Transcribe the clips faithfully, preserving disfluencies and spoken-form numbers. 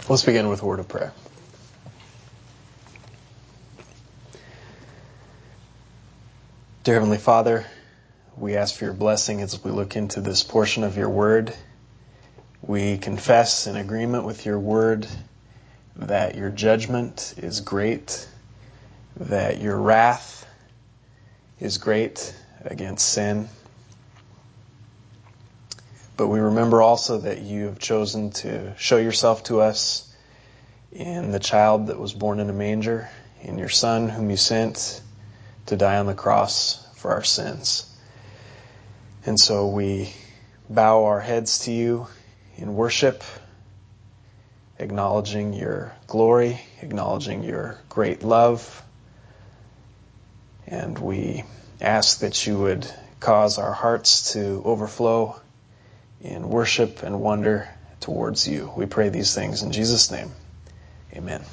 Let's begin with a word of prayer. Dear Heavenly Father, we ask for your blessing as we look into this portion of your word. We confess in agreement with your word that your judgment is great, that your wrath is great against sin. But we remember also that you have chosen to show yourself to us in the child that was born in a manger, in your Son whom you sent to die on the cross for our sins. And so we bow our heads to you in worship, acknowledging your glory, acknowledging your great love. And we ask that you would cause our hearts to overflow in worship and wonder towards you. We pray these things in Jesus' name. Amen.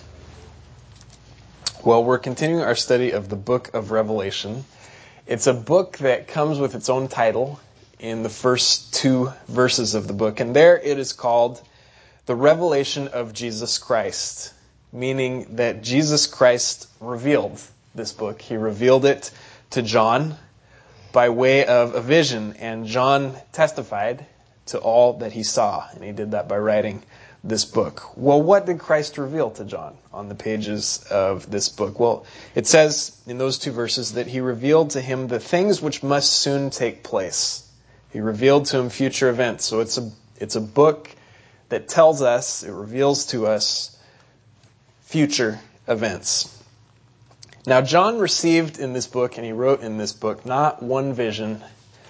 Well, we're continuing our study of the book of Revelation. It's a book that comes with its own title in the first two verses of the book. And there it is called The Revelation of Jesus Christ, meaning that Jesus Christ revealed this book. He revealed it to John by way of a vision, and John testified to all that he saw, and he did that by writing this book. Well, what did Christ reveal to John on the pages of this book? Well, it says in those two verses that he revealed to him the things which must soon take place. He revealed to him future events. So it's a it's a book that tells us, it reveals to us future events. Now, John received in this book, and he wrote in this book, not one vision,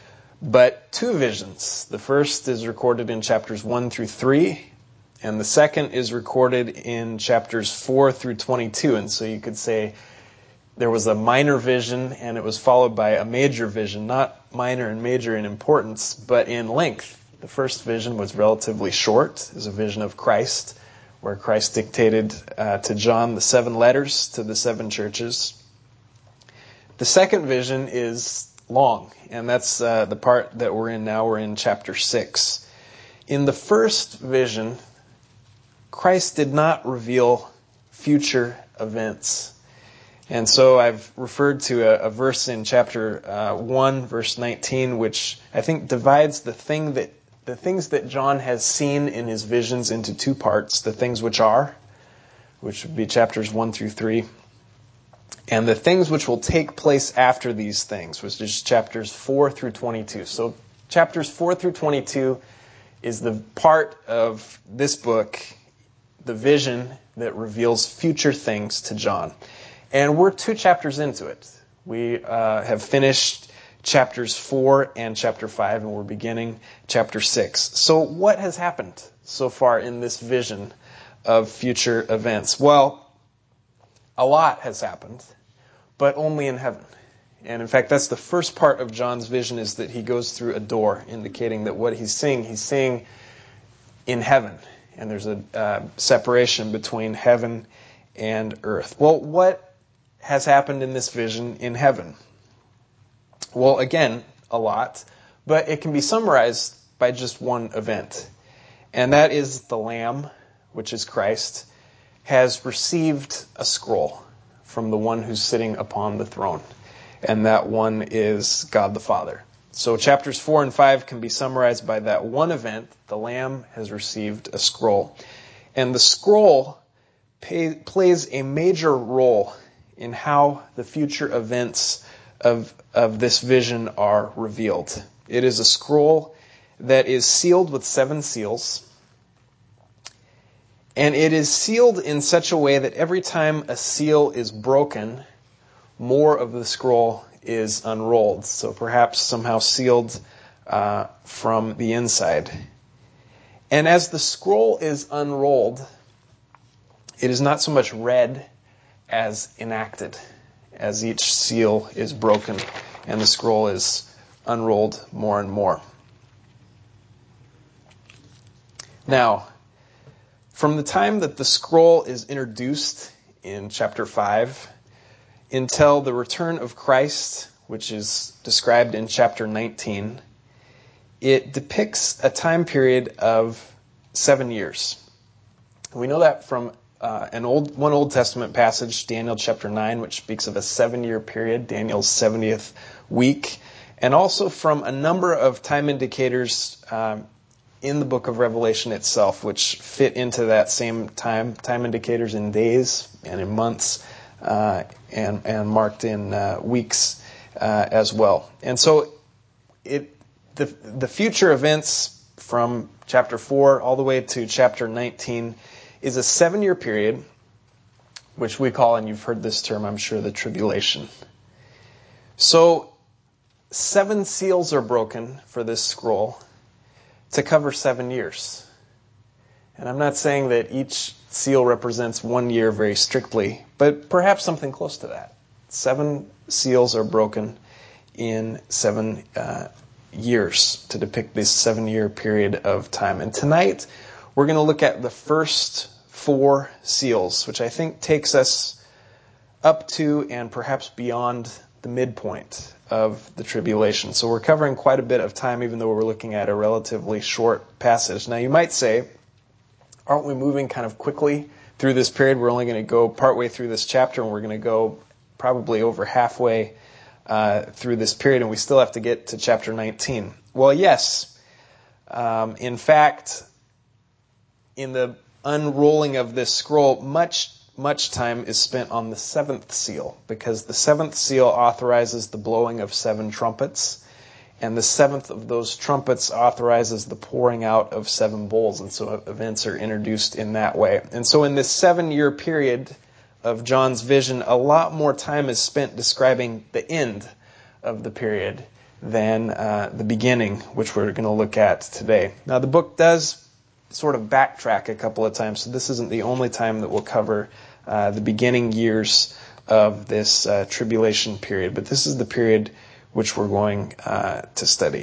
but two visions. The first is recorded in chapters one through three, and the second is recorded in chapters four through twenty-two. And so you could say there was a minor vision, and it was followed by a major vision, not minor and major in importance, but in length. The first vision was relatively short. It was a vision of Christ, where Christ dictated uh, to John the seven letters to the seven churches. The second vision is long, and that's uh, the part that we're in now. We're in chapter six. In the first vision, Christ did not reveal future events. And so I've referred to a, a verse in chapter uh, one, verse nineteen, which I think divides the thing that the things that John has seen in his visions into two parts: the things which are, which would be chapters one through three, and the things which will take place after these things, which is chapters four through twenty-two. So chapters four through twenty-two is the part of this book, the vision that reveals future things to John. And we're two chapters into it. We uh, have finished chapters four and chapter five, and we're beginning chapter six. So what has happened so far in this vision of future events? Well, a lot has happened, but only in heaven. And in fact, that's the first part of John's vision, is that he goes through a door, indicating that what he's seeing, he's seeing in heaven. And there's a uh, separation between heaven and earth. Well, what has happened in this vision in heaven? Well, again, a lot, but it can be summarized by just one event. And that is the Lamb, which is Christ, has received a scroll from the one who's sitting upon the throne. And that one is God the Father. So chapters four and five can be summarized by that one event. The Lamb has received a scroll. And the scroll pay, plays a major role in how the future events of, of this vision are revealed. It is a scroll that is sealed with seven seals. And it is sealed in such a way that every time a seal is broken, more of the scroll is unrolled. So perhaps somehow sealed uh, from the inside. And as the scroll is unrolled, it is not so much read as enacted, as each seal is broken and the scroll is unrolled more and more. Now, from the time that the scroll is introduced in chapter five until the return of Christ, which is described in chapter nineteen, it depicts a time period of seven years. We know that from uh, an old one Old Testament passage, Daniel chapter nine, which speaks of a seven-year period, Daniel's seventieth week, and also from a number of time indicators um, in the book of Revelation itself, which fit into that same time, time indicators in days and in months, uh, and, and marked in uh, weeks uh, as well. And so it the the future events from chapter four all the way to chapter nineteen is a seven-year period, which we call, and you've heard this term, I'm sure, the tribulation. So seven seals are broken for this scroll to cover seven years. And I'm not saying that each seal represents one year very strictly, but perhaps something close to that. Seven seals are broken in seven uh, years to depict this seven-year period of time. And tonight, we're going to look at the first four seals, which I think takes us up to and perhaps beyond the midpoint of the tribulation. So we're covering quite a bit of time, even though we're looking at a relatively short passage. Now, you might say, aren't we moving kind of quickly through this period? We're only going to go partway through this chapter, and we're going to go probably over halfway uh, through this period, and we still have to get to chapter nineteen. Well, yes. Um, in fact, in the unrolling of this scroll, much Much time is spent on the seventh seal, because the seventh seal authorizes the blowing of seven trumpets, and the seventh of those trumpets authorizes the pouring out of seven bowls, and so events are introduced in that way. And so in this seven-year period of John's vision, a lot more time is spent describing the end of the period than uh, the beginning, which we're going to look at today. Now, the book does sort of backtrack a couple of times, so this isn't the only time that we'll cover uh, the beginning years of this uh, tribulation period, but this is the period which we're going uh, to study.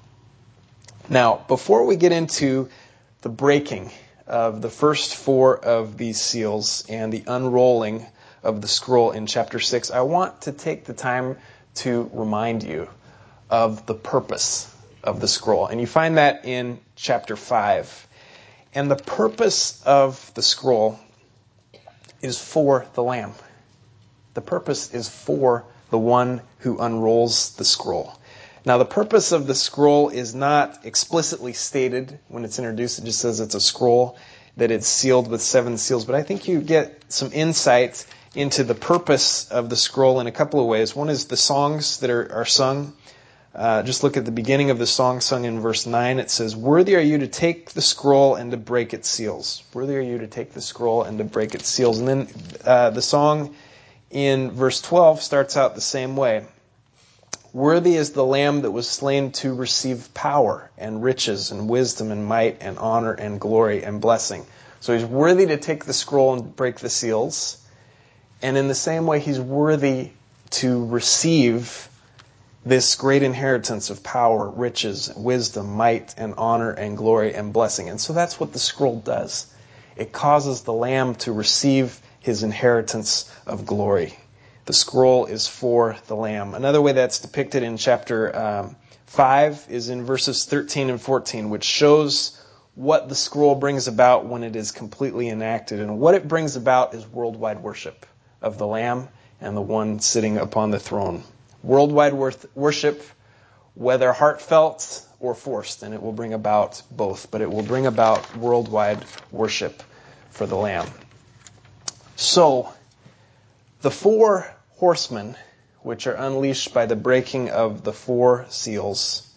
Now, before we get into the breaking of the first four of these seals and the unrolling of the scroll in chapter six, I want to take the time to remind you of the purpose of the scroll. And you find that in chapter five. And the purpose of the scroll is for the Lamb. The purpose is for the one who unrolls the scroll. Now, the purpose of the scroll is not explicitly stated when it's introduced. It just says it's a scroll, that it's sealed with seven seals. But I think you get some insight into the purpose of the scroll in a couple of ways. One is the songs that are, are sung. Uh, just look at the beginning of the song sung in verse nine. It says, "Worthy are you to take the scroll and to break its seals." Worthy are you to take the scroll and to break its seals. And then uh, the song in verse twelve starts out the same way. "Worthy is the Lamb that was slain to receive power and riches and wisdom and might and honor and glory and blessing." So he's worthy to take the scroll and break the seals. And in the same way, he's worthy to receive this great inheritance of power, riches, wisdom, might, and honor, and glory, and blessing. And so that's what the scroll does. It causes the Lamb to receive his inheritance of glory. The scroll is for the Lamb. Another way that's depicted in chapter um, five is in verses thirteen and fourteen, which shows what the scroll brings about when it is completely enacted. And what it brings about is worldwide worship of the Lamb and the one sitting upon the throne. Worldwide worship, whether heartfelt or forced, and it will bring about both, but it will bring about worldwide worship for the Lamb. So, the four horsemen, which are unleashed by the breaking of the four seals,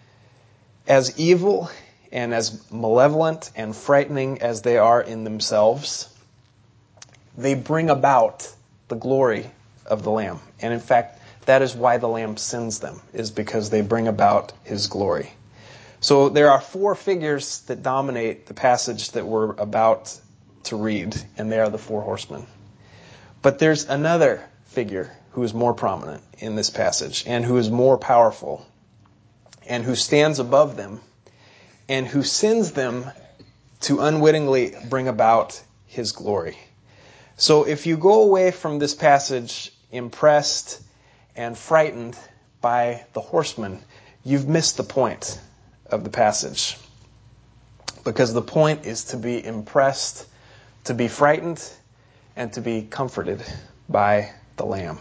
as evil and as malevolent and frightening as they are in themselves, they bring about the glory of the Lamb. And in fact, that is why the Lamb sends them, is because they bring about his glory. So there are four figures that dominate the passage that we're about to read, and they are the four horsemen. But there's another figure who is more prominent in this passage, and who is more powerful, and who stands above them, and who sends them to unwittingly bring about his glory. So if you go away from this passage impressed and frightened by the horsemen, you've missed the point of the passage. Because the point is to be impressed to be frightened, and to be comforted by the Lamb.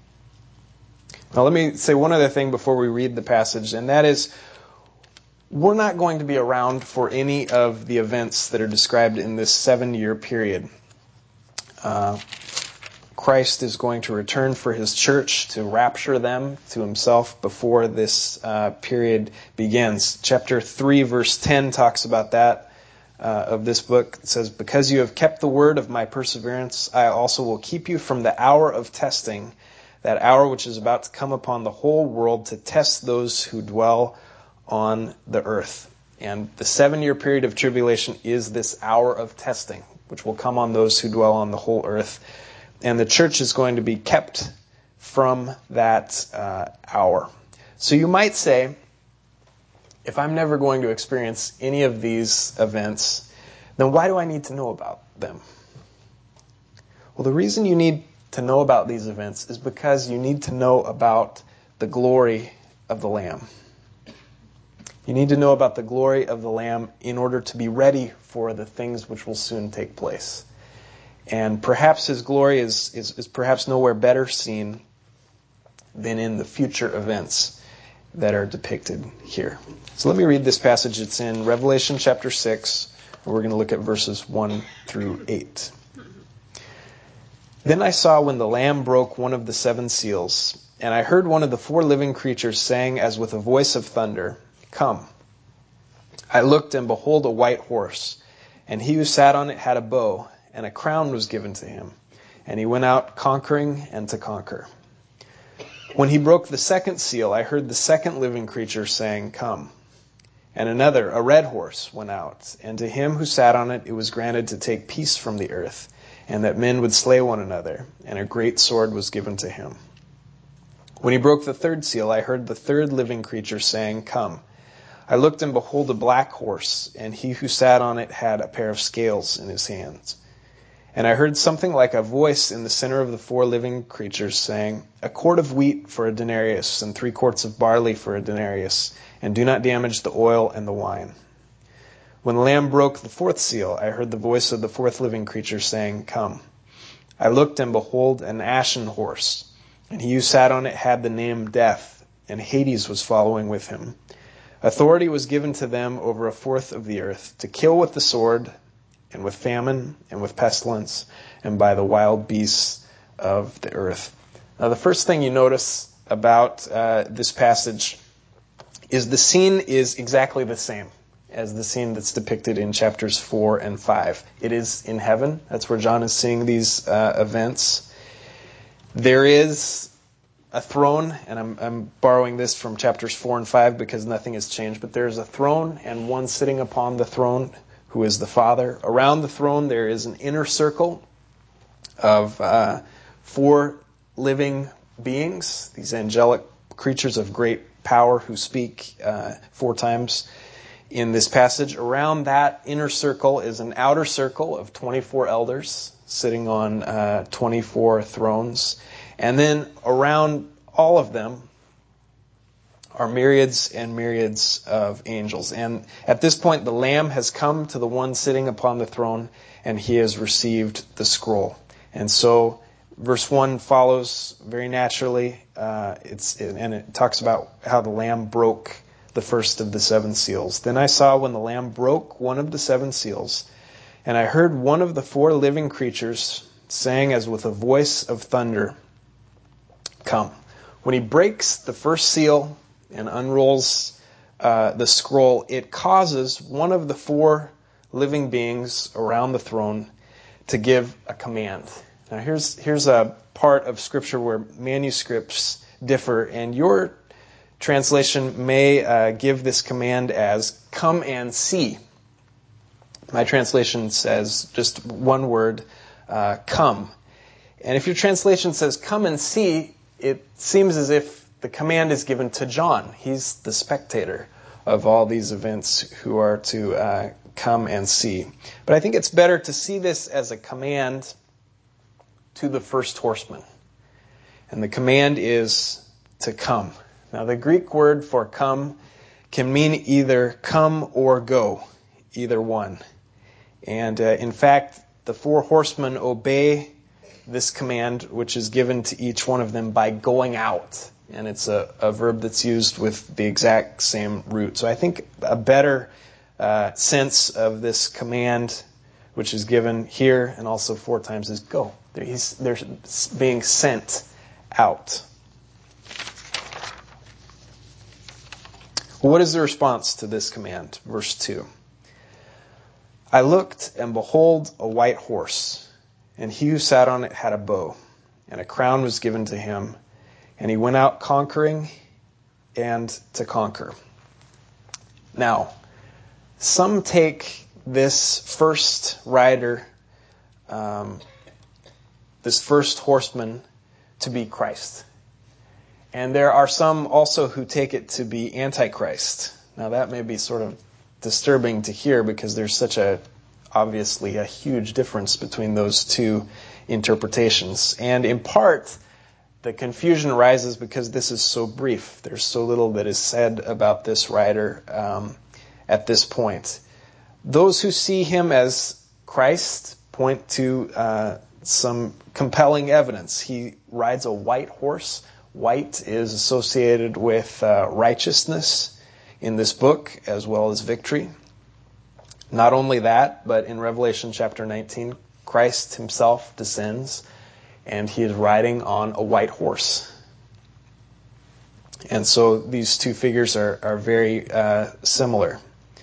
Now let me say one other thing before we read the passage, and that is, we're not going to be around for any of the events that are described in this seven-year period. Uh, Christ is going to return for his church to rapture them to himself before this uh, period begins. Chapter three, verse ten talks about that uh, of this book. It says, "Because you have kept the word of my perseverance, I also will keep you from the hour of testing, that hour which is about to come upon the whole world to test those who dwell on the earth." And the seven-year period of tribulation is this hour of testing, which will come on those who dwell on the whole earth. And the church is going to be kept from that uh, hour. So you might say, if I'm never going to experience any of these events, then why do I need to know about them? Well, the reason you need to know about these events is because you need to know about the glory of the Lamb. You need to know about the glory of the Lamb in order to be ready for the things which will soon take place. And perhaps his glory is, is, is perhaps nowhere better seen than in the future events that are depicted here. So let me read this passage. It's in Revelation chapter six, and we're going to look at verses one through eight. "Then I saw when the Lamb broke one of the seven seals, and I heard one of the four living creatures saying as with a voice of thunder, 'Come.' I looked, and behold, a white horse, and he who sat on it had a bow, and a crown was given to him, and he went out conquering and to conquer. When he broke the second seal, I heard the second living creature saying, 'Come.' And another, a red horse, went out, and to him who sat on it, it was granted to take peace from the earth, and that men would slay one another, and a great sword was given to him. When he broke the third seal, I heard the third living creature saying, 'Come.' I looked, and behold, a black horse, and he who sat on it had a pair of scales in his hands. And I heard something like a voice in the center of the four living creatures saying, 'A quart of wheat for a denarius, and three quarts of barley for a denarius, and do not damage the oil and the wine.' When the Lamb broke the fourth seal, I heard the voice of the fourth living creature saying, 'Come.' I looked, and behold, an ashen horse, and he who sat on it had the name Death, and Hades was following with him. Authority was given to them over a fourth of the earth, to kill with the sword, and with famine, and with pestilence, and by the wild beasts of the earth." Now, the first thing you notice about uh, this passage is the scene is exactly the same as the scene that's depicted in chapters four and five. It is in heaven. That's where John is seeing these uh, events. There is a throne, and I'm, I'm borrowing this from chapters four and five because nothing has changed, but there is a throne and one sitting upon the throne, who is the Father. Around the throne there is an inner circle of uh, four living beings, these angelic creatures of great power who speak uh, four times in this passage. Around that inner circle is an outer circle of twenty-four elders sitting on uh, twenty-four thrones. And then around all of them are myriads and myriads of angels. And at this point, the Lamb has come to the one sitting upon the throne, and he has received the scroll. And so verse one follows very naturally, uh, it's and it talks about how the Lamb broke the first of the seven seals. "Then I saw when the Lamb broke one of the seven seals, and I heard one of the four living creatures saying as with a voice of thunder, 'Come.' When he breaks the first seal and unrolls uh, the scroll, it causes one of the four living beings around the throne to give a command. Now here's here's a part of Scripture where manuscripts differ, and your translation may uh, give this command as, 'Come and see.' My translation says just one word, uh, 'come.' And if your translation says, 'Come and see,' it seems as if the command is given to John. He's the spectator of all these events who are to uh, come and see. But I think it's better to see this as a command to the first horseman. And the command is to come. Now, the Greek word for come can mean either come or go, either one. And uh, in fact, the four horsemen obey this command, which is given to each one of them by going out. And it's a, a verb that's used with the exact same root. So I think a better uh, sense of this command, which is given here and also four times, is go. They're, he's, they're being sent out. What is the response to this command? Verse two. I looked, and behold, a white horse, and he who sat on it had a bow, and a crown was given to him, and he went out conquering and to conquer. Now, some take this first rider, um, this first horseman, to be Christ. And there are some also who take it to be Antichrist. Now that may be sort of disturbing to hear because there's such a, obviously, a huge difference between those two interpretations. And in part, the confusion arises because this is so brief. There's so little that is said about this rider um, at this point. Those who see him as Christ point to uh, some compelling evidence. He rides a white horse. White is associated with uh, righteousness in this book as well as victory. Not only that, but in Revelation chapter nineteen, Christ himself descends and he is riding on a white horse. And so these two figures are, are very uh, similar.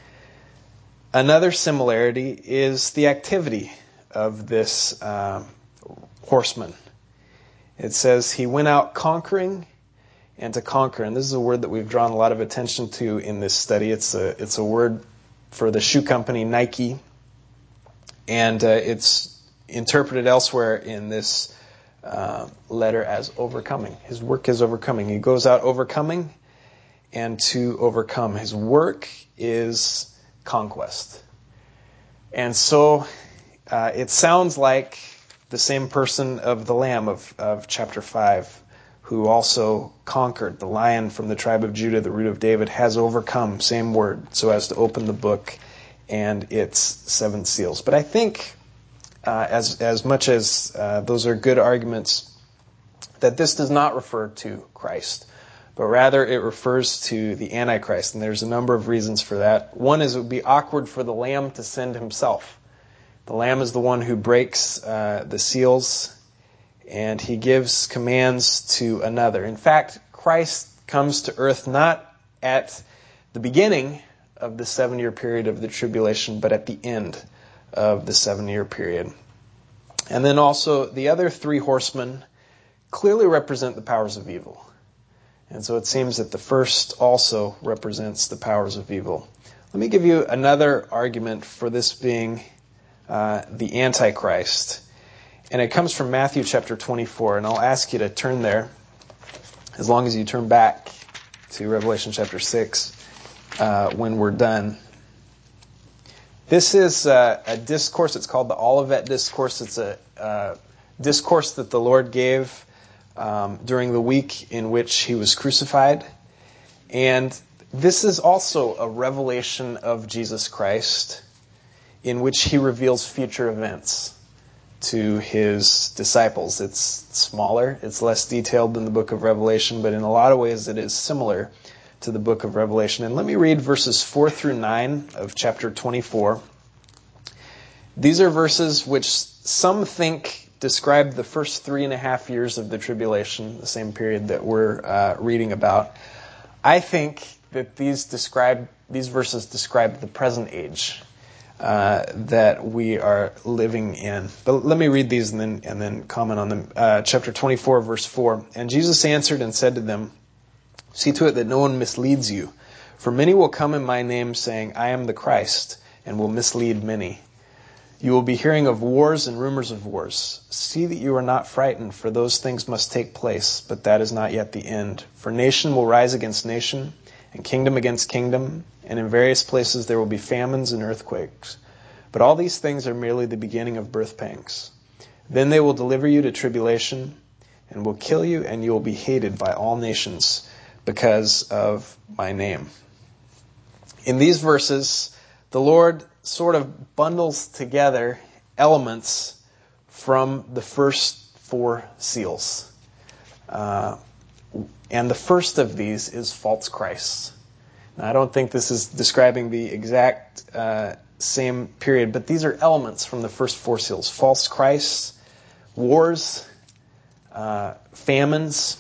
Another similarity is the activity of this uh, horseman. It says he went out conquering and to conquer. And this is a word that we've drawn a lot of attention to in this study. It's a, it's a word for the shoe company Nike. And uh, it's interpreted elsewhere in this uh, letter as overcoming. His work is overcoming. He goes out overcoming and to overcome. His work is conquest. And so uh, it sounds like the same person of the Lamb of, of chapter five, who also conquered. The Lion from the tribe of Judah, the root of David, has overcome, same word, so as to open the book and its seven seals. But I think, uh, as as much as uh, those are good arguments, that this does not refer to Christ, but rather it refers to the Antichrist. And there's a number of reasons for that. One is it would be awkward for the Lamb to send himself. The Lamb is the one who breaks uh, the seals, and he gives commands to another. In fact, Christ comes to earth not at the beginning of the seven-year period of the tribulation, but at the end of the seven-year period. And then also, the other three horsemen clearly represent the powers of evil. And so it seems that the first also represents the powers of evil. Let me give you another argument for this being Uh, the Antichrist. And it comes from Matthew chapter twenty-four. And I'll ask you to turn there, as long as you turn back to Revelation chapter six uh, when we're done. This is uh, a discourse. It's called the Olivet Discourse. It's a uh, discourse that the Lord gave um, during the week in which he was crucified. And this is also a revelation of Jesus Christ, in which he reveals future events to his disciples. It's smaller, it's less detailed than the book of Revelation, but in a lot of ways it is similar to the book of Revelation. And let me read verses four through nine of chapter twenty-four. These are verses which some think describe the first three and a half years of the tribulation, the same period that we're uh, reading about. I think that these describe these verses describe the present age Uh, that we are living in. But let me read these and then and then comment on them. Uh, chapter twenty-four, verse four. And Jesus answered and said to them, see to it that no one misleads you. For many will come in my name, saying, I am the Christ, and will mislead many. You will be hearing of wars and rumors of wars. See that you are not frightened, for those things must take place, but that is not yet the end. For nation will rise against nation, and kingdom against kingdom, and in various places there will be famines and earthquakes. But all these things are merely the beginning of birth pangs. Then they will deliver you to tribulation, and will kill you, and you will be hated by all nations because of my name. In these verses, the Lord sort of bundles together elements from the first four seals. Uh, and the first of these is false Christ. Now, I don't think this is describing the exact uh, same period, but these are elements from the first four seals. False Christ, wars, uh, famines,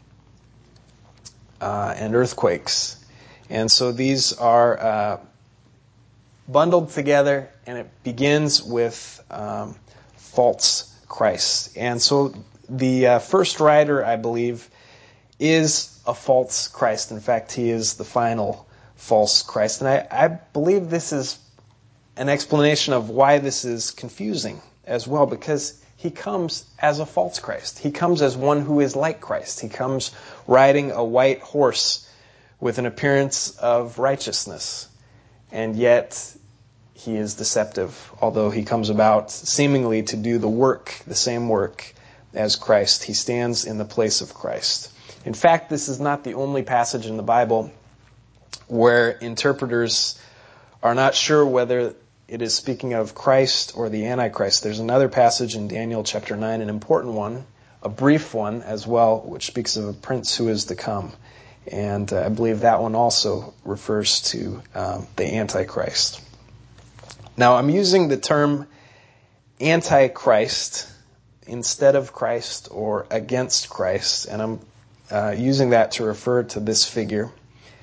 uh, and earthquakes. And so these are uh, bundled together, and it begins with um, false Christ. And so the uh, first rider, I believe, is a false Christ. In fact, he is the final false Christ. And I, I believe this is an explanation of why this is confusing as well, because he comes as a false Christ. He comes as one who is like Christ. He comes riding a white horse with an appearance of righteousness. And yet he is deceptive. Although he comes about seemingly to do the work, the same work as Christ. He stands in the place of Christ. In fact, this is not the only passage in the Bible where interpreters are not sure whether it is speaking of Christ or the Antichrist. There's another passage in Daniel chapter nine, an important one, a brief one as well, which speaks of a prince who is to come. And uh, I believe that one also refers to um, the Antichrist. Now, I'm using the term Antichrist instead of Christ or against Christ, and I'm uh, using that to refer to this figure.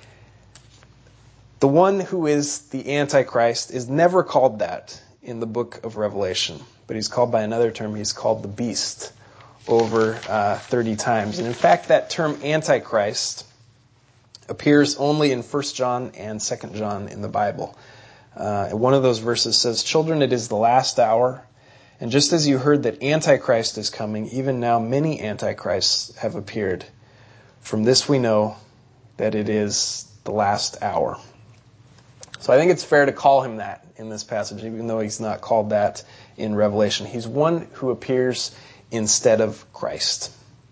The one who is the Antichrist is never called that in the book of Revelation, but he's called by another term. He's called the beast over uh, thirty times. And in fact, that term Antichrist appears only in First John and Second John in the Bible. Uh, one of those verses says, "Children, it is the last hour, and just as you heard that Antichrist is coming, even now many Antichrists have appeared. From this we know that it is the last hour." So I think it's fair to call him that in this passage, even though he's not called that in Revelation. He's one who appears instead of Christ.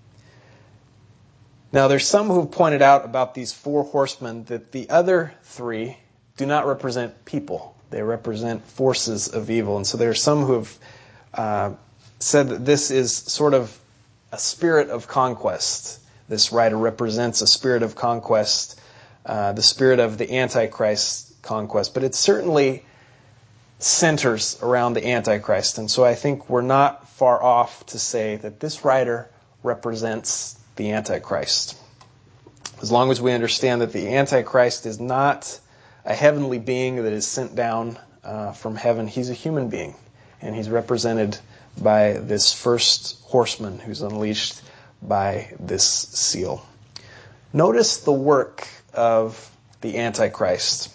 Now, there's some who have pointed out about these four horsemen that the other three do not represent people. They represent forces of evil. And so there are some who have uh, said that this is sort of a spirit of conquest. This rider represents a spirit of conquest, uh, the spirit of the Antichrist conquest, but it certainly centers around the Antichrist. And so I think we're not far off to say that this rider represents the Antichrist. As long as we understand that the Antichrist is not a heavenly being that is sent down uh, from heaven, he's a human being, and he's represented by this first horseman who's unleashed by this seal. Notice the work of the Antichrist.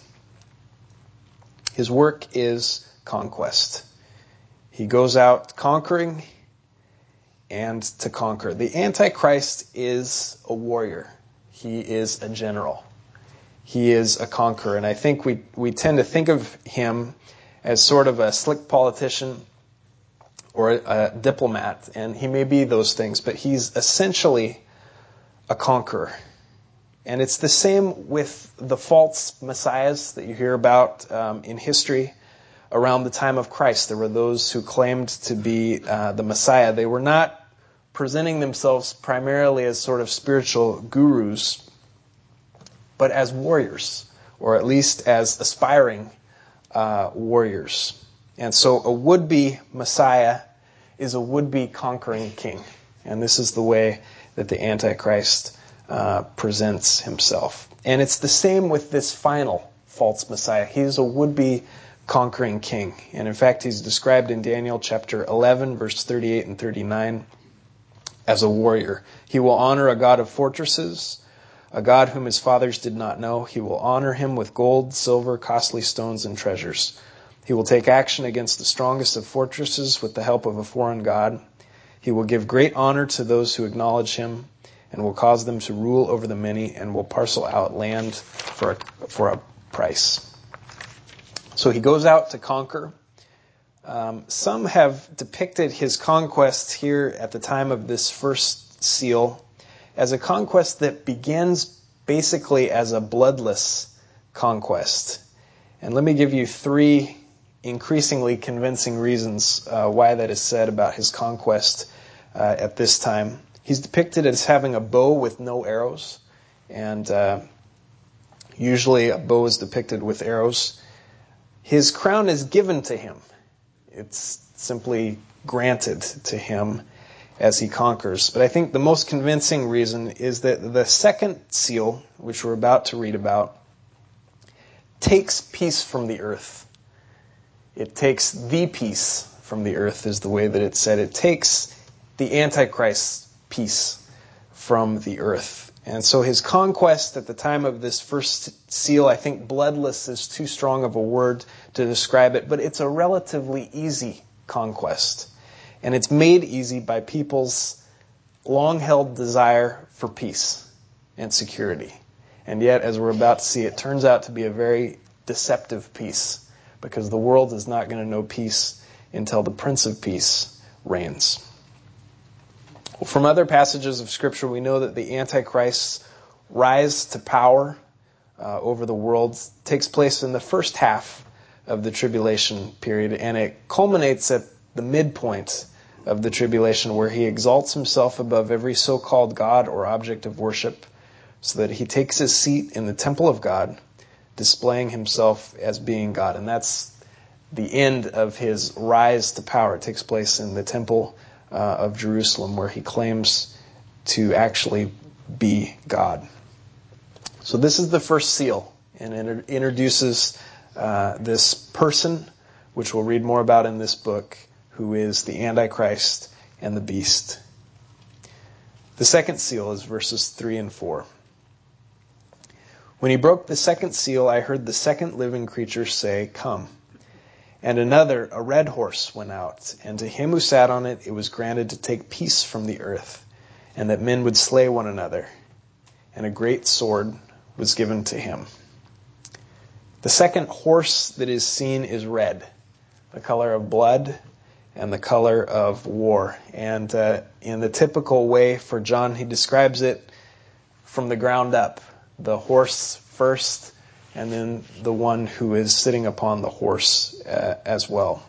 His work is conquest. He goes out conquering and to conquer. The Antichrist is a warrior. He is a general. He is a conqueror. And I think we, we tend to think of him as sort of a slick politician or a diplomat. And he may be those things, but he's essentially a conqueror. And it's the same with the false messiahs that you hear about um, in history around the time of Christ. There were those who claimed to be uh, the Messiah. They were not presenting themselves primarily as sort of spiritual gurus, but as warriors, or at least as aspiring uh, warriors. And so a would-be Messiah is a would-be conquering king. And this is the way that the Antichrist Uh, presents himself. And it's the same with this final false Messiah. He's a would-be conquering king. And in fact, he's described in Daniel chapter eleven, verse thirty-eight and thirty-nine as a warrior. He will honor a God of fortresses, a God whom his fathers did not know. He will honor him with gold, silver, costly stones, and treasures. He will take action against the strongest of fortresses with the help of a foreign god. He will give great honor to those who acknowledge him, and will cause them to rule over the many, and will parcel out land for a, for a price. So he goes out to conquer. Um, some have depicted his conquest here at the time of this first seal as a conquest that begins basically as a bloodless conquest. And let me give you three increasingly convincing reasons uh, why that is said about his conquest uh, at this time. He's depicted as having a bow with no arrows, and uh, usually a bow is depicted with arrows. His crown is given to him. It's simply granted to him as he conquers. But I think the most convincing reason is that the second seal, which we're about to read about, takes peace from the earth. It takes the peace from the earth, is the way that it's said. It takes the Antichrist's peace from the earth. And so his conquest at the time of this first seal, I think bloodless is too strong of a word to describe it, but it's a relatively easy conquest. And it's made easy by people's long-held desire for peace and security. And yet, as we're about to see, it turns out to be a very deceptive peace, because the world is not going to know peace until the Prince of Peace reigns. Well, from other passages of Scripture, we know that the Antichrist's rise to power uh, over the world takes place in the first half of the tribulation period, and it culminates at the midpoint of the tribulation, where he exalts himself above every so-called God or object of worship, so that he takes his seat in the temple of God, displaying himself as being God. And that's the end of his rise to power. It takes place in the temple uh, of Jerusalem, where he claims to actually be God. So this is the first seal, and it introduces uh, this person, which we'll read more about in this book, who is the Antichrist and the beast. The second seal is verses three and four. When he broke the second seal, I heard the second living creature say, "Come." And another, a red horse, went out, and to him who sat on it, it was granted to take peace from the earth, and that men would slay one another. And a great sword was given to him. The second horse that is seen is red, the color of blood and the color of war. And uh, in the typical way for John, he describes it from the ground up. The horse first, and then the one who is sitting upon the horse uh, as well.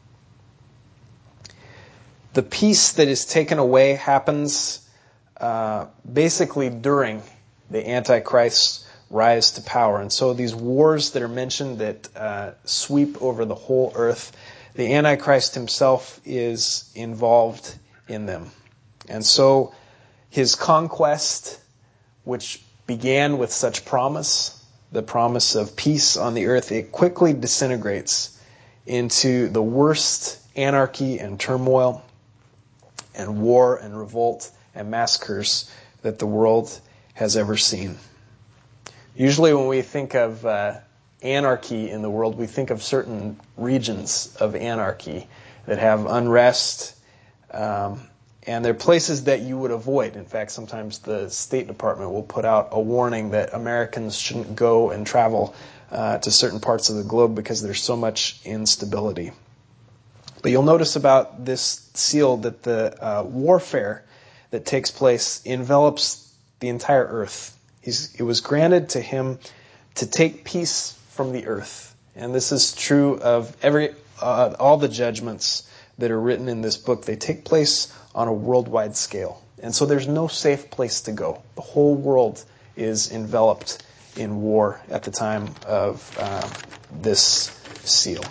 The peace that is taken away happens uh, basically during the Antichrist's rise to power. And so these wars that are mentioned that uh, sweep over the whole earth, the Antichrist himself is involved in them. And so his conquest, which began with such promise, the promise of peace on the earth, it quickly disintegrates into the worst anarchy and turmoil and war and revolt and massacres that the world has ever seen. Usually when we think of uh, anarchy in the world, we think of certain regions of anarchy that have unrest, um, and they're places that you would avoid. In fact, sometimes the State Department will put out a warning that Americans shouldn't go and travel uh, to certain parts of the globe because there's so much instability. But you'll notice about this seal that the uh, warfare that takes place envelops the entire earth. He's, it was granted to him to take peace from the earth. And this is true of every uh, all the judgments that are written in this book. They take place on a worldwide scale. And so there's no safe place to go. The whole world is enveloped in war at the time of uh, this seal.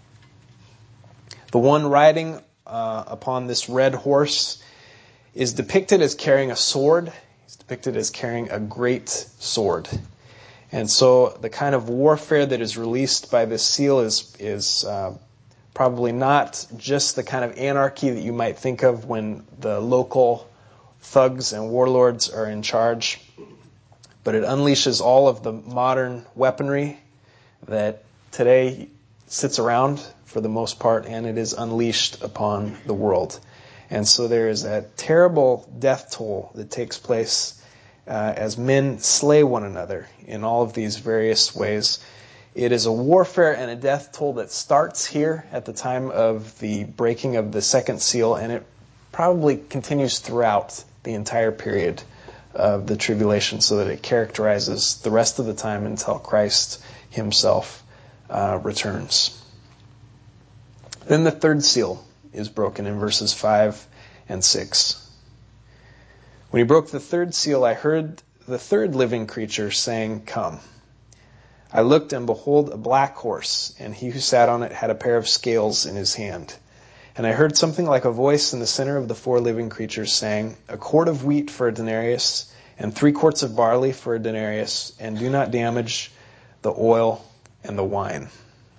The one riding uh, upon this red horse is depicted as carrying a sword. He's depicted as carrying a great sword. And so the kind of warfare that is released by this seal is, is uh, probably not just the kind of anarchy that you might think of when the local thugs and warlords are in charge, but it unleashes all of the modern weaponry that today sits around for the most part, and it is unleashed upon the world. And so there is a terrible death toll that takes place uh, as men slay one another in all of these various ways. It is a warfare and a death toll that starts here at the time of the breaking of the second seal, and it probably continues throughout the entire period of the tribulation, so that it characterizes the rest of the time until Christ himself uh, returns. Then the third seal is broken in verses five and six. When he broke the third seal, I heard the third living creature saying, "Come." I looked, and behold, a black horse, and he who sat on it had a pair of scales in his hand. And I heard something like a voice in the center of the four living creatures saying, "A quart of wheat for a denarius, and three quarts of barley for a denarius, and do not damage the oil and the wine."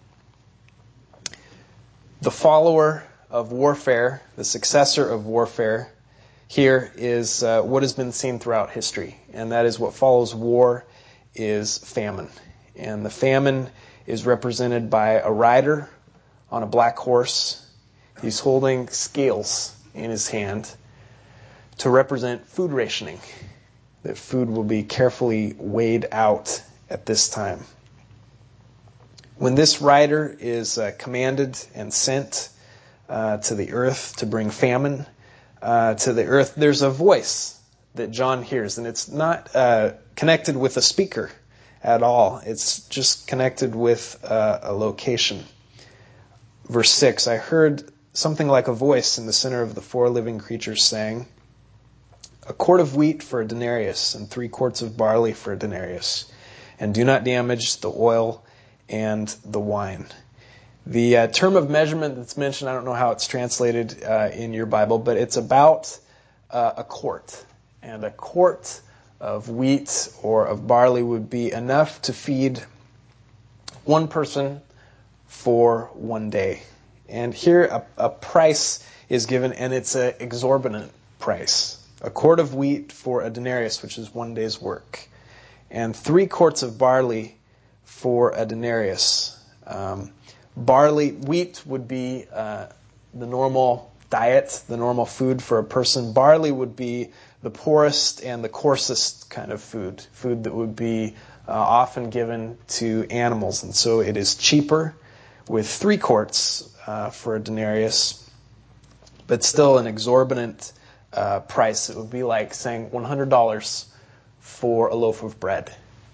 The follower of warfare, the successor of warfare, here is uh, what has been seen throughout history, and that is what follows war is famine. And the famine is represented by a rider on a black horse. He's holding scales in his hand to represent food rationing, that food will be carefully weighed out at this time. When this rider is uh, commanded and sent uh, to the earth to bring famine uh, to the earth, there's a voice that John hears, and it's not uh, connected with a speaker at all. It's just connected with uh, a location. Verse six, I heard something like a voice in the center of the four living creatures saying, "A quart of wheat for a denarius, and three quarts of barley for a denarius, and do not damage the oil and the wine." The uh, term of measurement that's mentioned, I don't know how it's translated uh, in your Bible, but it's about uh, a quart. And a quart of wheat or of barley would be enough to feed one person for one day. And here a, a price is given, and it's an exorbitant price. A quart of wheat for a denarius, which is one day's work, and three quarts of barley for a denarius. Um, barley, wheat would be uh, the normal diet, the normal food for a person. Barley would be the poorest and the coarsest kind of food, food that would be uh, often given to animals. And so it is cheaper with three quarts uh, for a denarius, but still an exorbitant uh, price. It would be like saying one hundred dollars for a loaf of bread.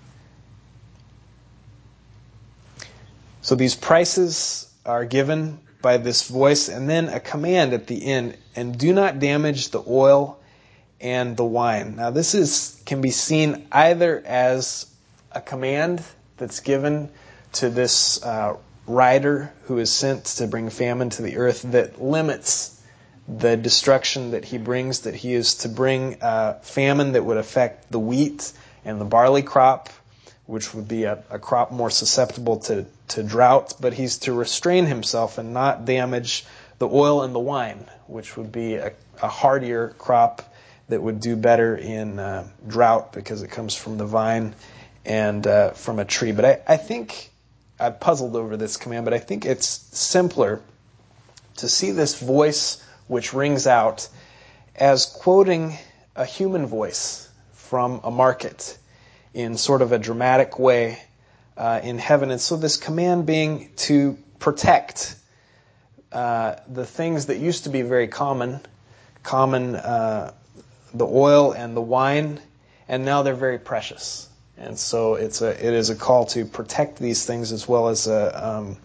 So these prices are given by this voice, and then a command at the end, and do not damage the oil and the wine. Now this is can be seen either as a command that's given to this uh, rider who is sent to bring famine to the earth that limits the destruction that he brings, that he is to bring uh, famine that would affect the wheat and the barley crop, which would be a, a crop more susceptible to, to drought, but he's to restrain himself and not damage the oil and the wine, which would be a, a hardier crop that would do better in uh, drought because it comes from the vine and uh, from a tree. But I, I think, I've puzzled over this command, but I think it's simpler to see this voice which rings out as quoting a human voice from a market in sort of a dramatic way uh, in heaven. And so this command being to protect uh, the things that used to be very common, common uh, the oil and the wine, and now they're very precious. And so it's a it is a call to protect these things as well as a, um,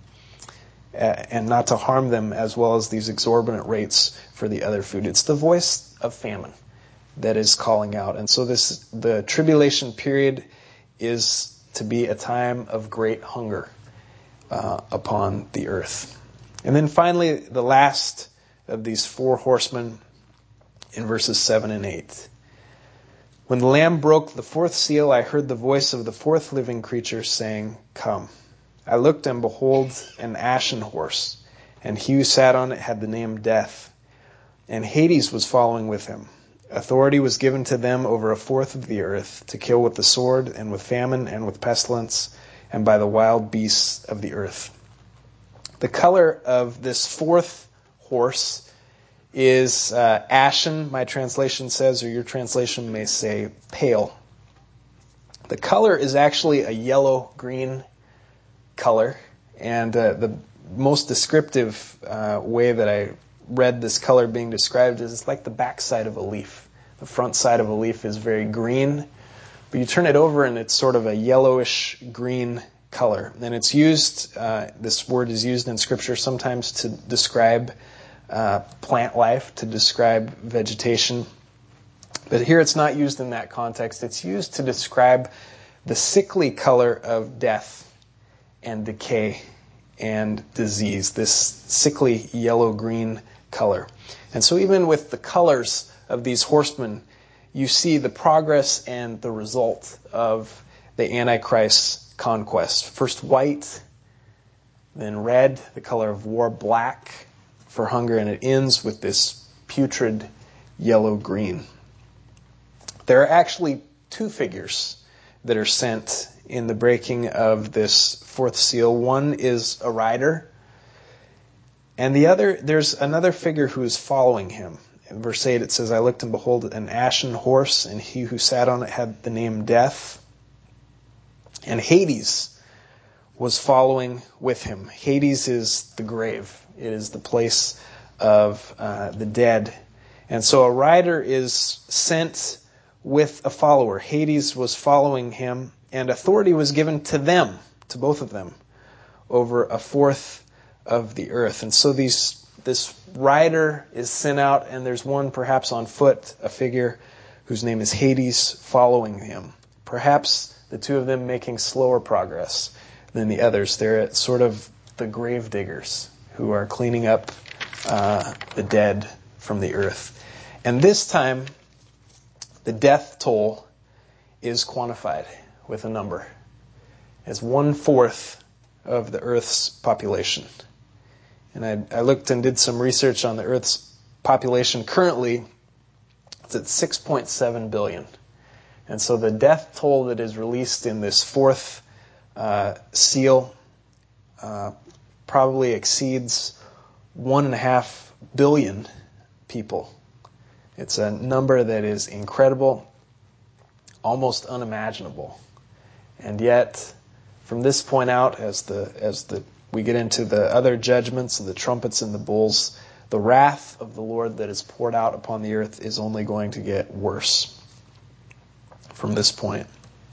a, and not to harm them, as well as these exorbitant rates for the other food. It's the voice of famine that is calling out. And so this the tribulation period is to be a time of great hunger uh, upon the earth. And then finally, the last of these four horsemen in verses seven and eight. When the Lamb broke the fourth seal, I heard the voice of the fourth living creature saying, "Come." I looked, and behold, an ashen horse, and he who sat on it had the name Death, and Hades was following with him. Authority was given to them over a fourth of the earth, to kill with the sword, and with famine, and with pestilence, and by the wild beasts of the earth. The color of this fourth horse is uh, ashen, my translation says, or your translation may say pale. The color is actually a yellow-green color, and uh, the most descriptive uh, way that I read this color being described is it's like the backside of a leaf. The front side of a leaf is very green, but you turn it over and it's sort of a yellowish green color. And it's used, uh, this word is used in Scripture sometimes to describe uh, plant life, to describe vegetation. But here it's not used in that context. It's used to describe the sickly color of death and decay and disease, this sickly yellow-green color. And so even with the colors of these horsemen, you see the progress and the result of the Antichrist's conquest. First white, then red, the color of war, black for hunger, and it ends with this putrid yellow-green. There are actually two figures that are sent in the breaking of this fourth seal. One is a rider, and the other, there's another figure who is following him. In verse eight it says, I looked and behold an ashen horse, and he who sat on it had the name Death. And Hades was following with him. Hades is the grave. It is the place of uh, the dead. And so a rider is sent with a follower. Hades was following him, and authority was given to them, to both of them, over a fourth of the earth. And so these this rider is sent out, and there's one perhaps on foot, a figure whose name is Hades, following him. Perhaps the two of them making slower progress than the others. They're sort of the grave diggers who are cleaning up uh, the dead from the earth. And this time, the death toll is quantified with a number as one-fourth of the Earth's population. And I, I looked and did some research on the Earth's population. Currently, it's at six point seven billion. And so the death toll that is released in this fourth uh, seal uh, probably exceeds one and a half billion people. It's a number that is incredible, almost unimaginable. And yet, from this point out, as the as the we get into the other judgments, the trumpets and the bowls, the wrath of the Lord that is poured out upon the earth is only going to get worse from this point.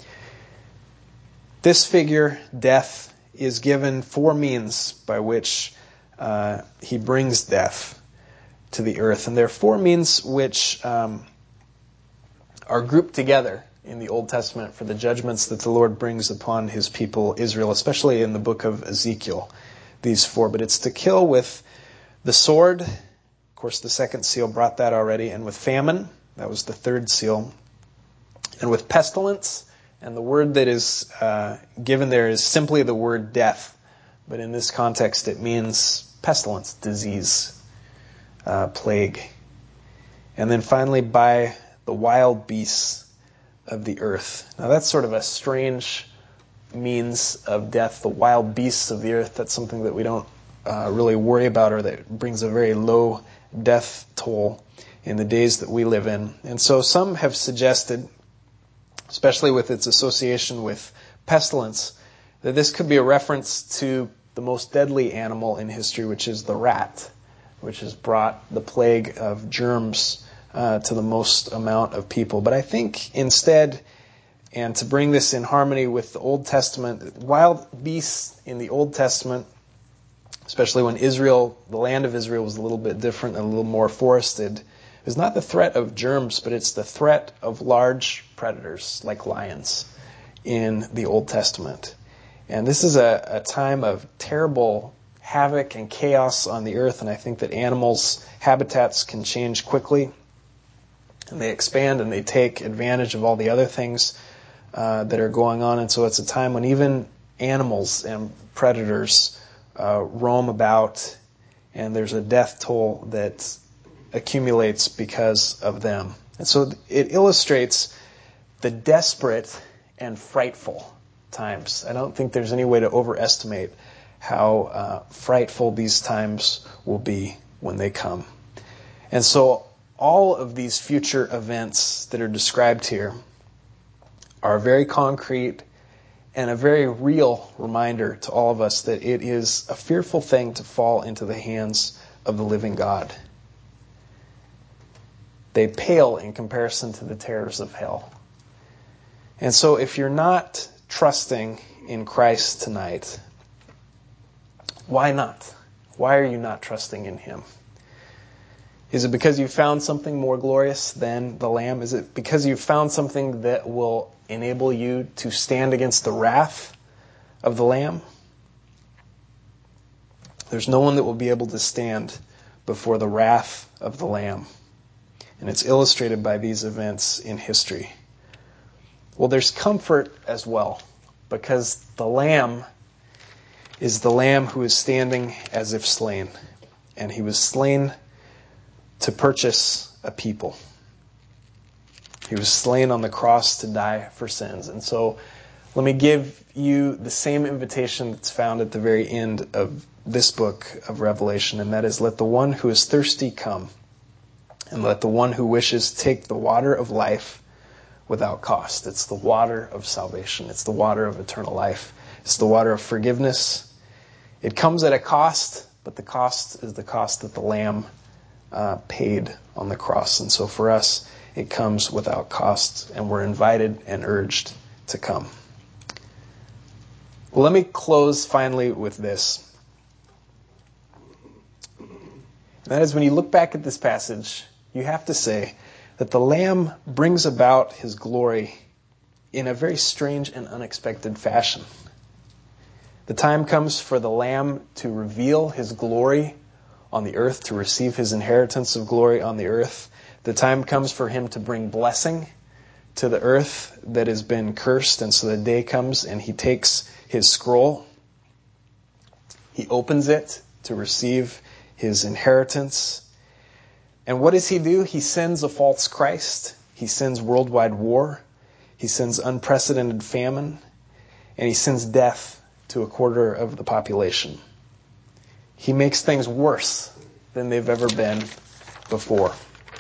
This figure, death, is given four means by which uh, he brings death to the earth. And there are four means which um, are grouped together in the Old Testament for the judgments that the Lord brings upon his people Israel, especially in the book of Ezekiel, these four. But it's to kill with the sword. Of course, the second seal brought that already. And with famine, that was the third seal. And with pestilence, and the word that is uh, given there is simply the word death. But in this context, it means pestilence, disease, uh, plague. And then finally, by the wild beasts of the earth. Now that's sort of a strange means of death, the wild beasts of the earth. That's something that we don't uh, really worry about, or that brings a very low death toll in the days that we live in. And so some have suggested, especially with its association with pestilence, that this could be a reference to the most deadly animal in history, which is the rat, which has brought the plague of germs Uh, to the most amount of people. But I think instead, and to bring this in harmony with the Old Testament, wild beasts in the Old Testament, especially when Israel, the land of Israel, was a little bit different and a little more forested, is not the threat of germs, but it's the threat of large predators like lions in the Old Testament. And this is a, a time of terrible havoc and chaos on the earth, and I think that animals' habitats can change quickly. And they expand and they take advantage of all the other things uh, that are going on. And so it's a time when even animals and predators uh, roam about, and there's a death toll that accumulates because of them. And so it illustrates the desperate and frightful times. I don't think there's any way to overestimate how uh, frightful these times will be when they come. And so all of these future events that are described here are very concrete and a very real reminder to all of us that it is a fearful thing to fall into the hands of the living God. They pale in comparison to the terrors of hell. And so if you're not trusting in Christ tonight, why not? Why are you not trusting in Him? Is it because you found something more glorious than the Lamb? Is it because you found something that will enable you to stand against the wrath of the Lamb? There's no one that will be able to stand before the wrath of the Lamb. And it's illustrated by these events in history. Well, there's comfort as well, because the Lamb is the Lamb who is standing as if slain. And He was slain to purchase a people. He was slain on the cross to die for sins. And so let me give you the same invitation that's found at the very end of this book of Revelation, and that is, let the one who is thirsty come, and let the one who wishes take the water of life without cost. It's the water of salvation. It's the water of eternal life. It's the water of forgiveness. It comes at a cost, but the cost is the cost that the Lamb uh, paid on the cross. And so for us, it comes without cost, and we're invited and urged to come. Well, let me close finally with this. And that is, when you look back at this passage, you have to say that the Lamb brings about His glory in a very strange and unexpected fashion. The time comes for the Lamb to reveal His glory on the earth, to receive His inheritance of glory on the earth. The time comes for Him to bring blessing to the earth that has been cursed. And so the day comes and He takes His scroll. He opens it to receive His inheritance. And what does He do? He sends a false Christ. He sends worldwide war. He sends unprecedented famine. And He sends death to a quarter of the population. He makes things worse than they've ever been before.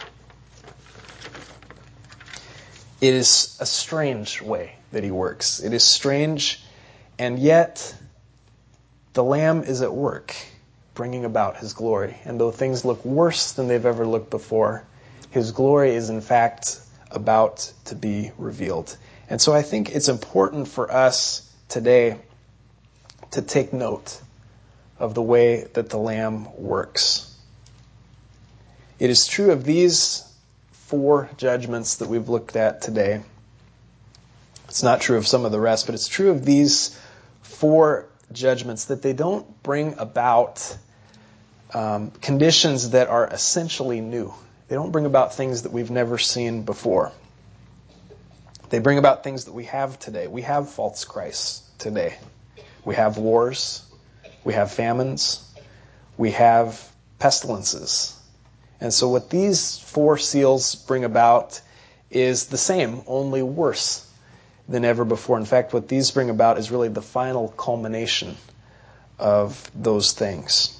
It is a strange way that He works. It is strange, and yet the Lamb is at work, bringing about His glory. And though things look worse than they've ever looked before, His glory is in fact about to be revealed. And so I think it's important for us today to take note of the way that the Lamb works. It is true of these four judgments that we've looked at today. It's not true of some of the rest, but it's true of these four judgments that they don't bring about um, conditions that are essentially new. They don't bring about things that we've never seen before. They bring about things that we have today. We have false Christs today. We have wars. We have famines. We have pestilences. And so what these four seals bring about is the same, only worse than ever before. In fact, what these bring about is really the final culmination of those things.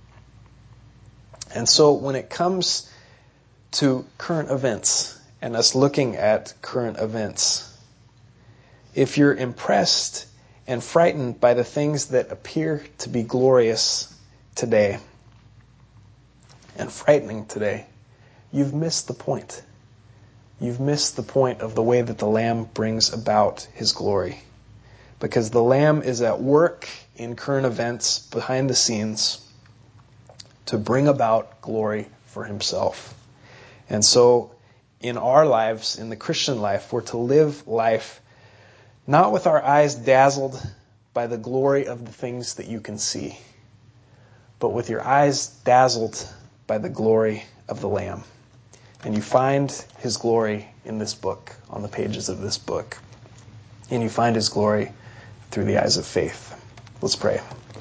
And so when it comes to current events and us looking at current events, if you're impressed and frightened by the things that appear to be glorious today and frightening today, you've missed the point. You've missed the point of the way that the Lamb brings about His glory. Because the Lamb is at work in current events behind the scenes to bring about glory for Himself. And so in our lives, in the Christian life, we're to live life not with our eyes dazzled by the glory of the things that you can see, but with your eyes dazzled by the glory of the Lamb. And you find His glory in this book, on the pages of this book. And you find His glory through the eyes of faith. Let's pray.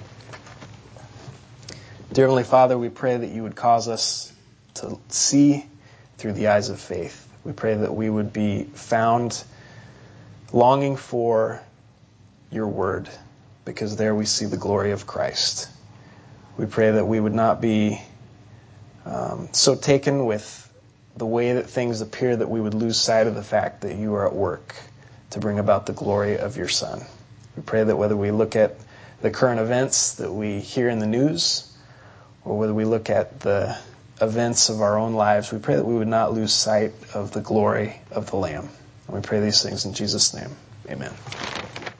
Dear Heavenly Father, we pray that you would cause us to see through the eyes of faith. We pray that we would be found longing for your word, because there we see the glory of Christ. We pray that we would not be um, so taken with the way that things appear that we would lose sight of the fact that you are at work to bring about the glory of your Son. We pray that whether we look at the current events that we hear in the news, or whether we look at the events of our own lives, we pray that we would not lose sight of the glory of the Lamb. And we pray these things in Jesus' name. Amen.